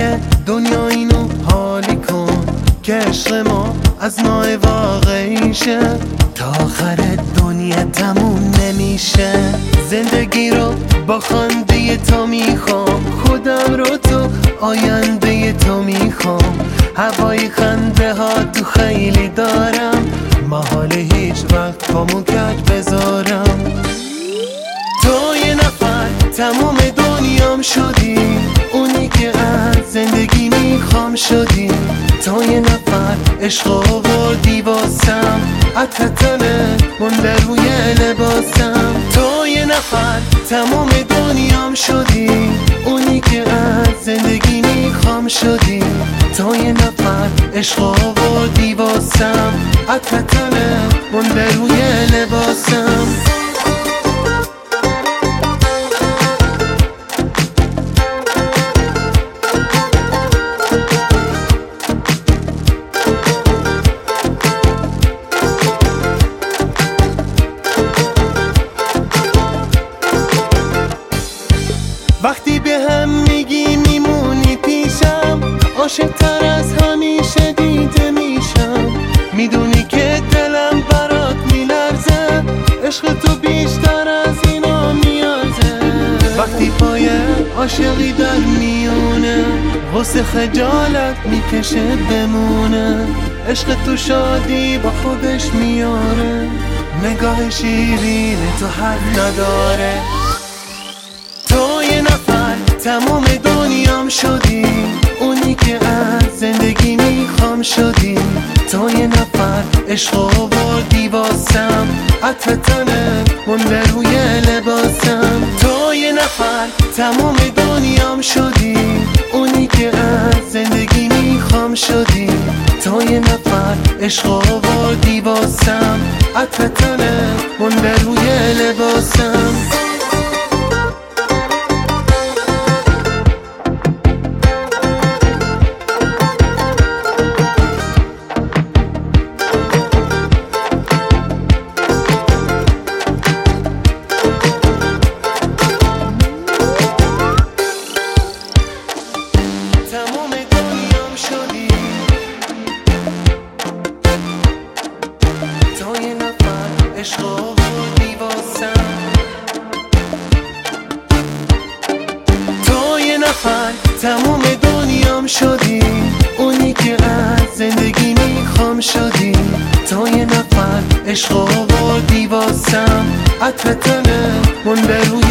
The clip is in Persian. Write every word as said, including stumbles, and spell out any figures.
دنیا اینو حالی کن که عشق ما از نوع واقعیشه، تا آخر دنیا تموم نمیشه. زندگی رو با خنده تو میخوام، خودم رو تو آینده تو میخوام. هوای خنده ها تو خیلی دارم، محال هیچ وقت پامو کج بذارم. تو یه نفر تموم دنیام شدی، اونی که از زندگی میخوام شدی. تو یه نفر عشق آوردی واسم، عطر تنت مونده روی لباسم. تو یه نفر تموم دنیام شدی، اونی که از زندگی میخوام شدی. تو یه نفر عشق آوردی واسم، عطر تنت مونده روی لباسم. وقتی به هم میگی میمونی پیشم، عاشق تر از همیشه دیده میشم. میدونی که دلم برات میلرزه، عشق تو بیشتر از اینا میارزه. وقتی پای عاشقی در میونه، واسه خجالت میکشه بمونه. عشق تو شادی با خودش میاره، نگاه شیرین تو حد نداره. تو یه نفر تمام دنیام شدی، اونی که از زندگی میخوام شدی. تو یه نفر عشق آوردی واسم، عطر تنت مونده روی لباسم. تو یه نفر تمام دنیام شدی، اونی که از زندگی میخوام شدی. تو یه نفر عشق آوردی واسم، عطر تنت مونده روی لباسم. تو یه نفر عشق آوردی واسم، تو یه نفر تموم دنیام شدی، اونی که از زندگی میخوام شدی. تو یه نفر عشق آوردی واسم، عطر تنت مونده روی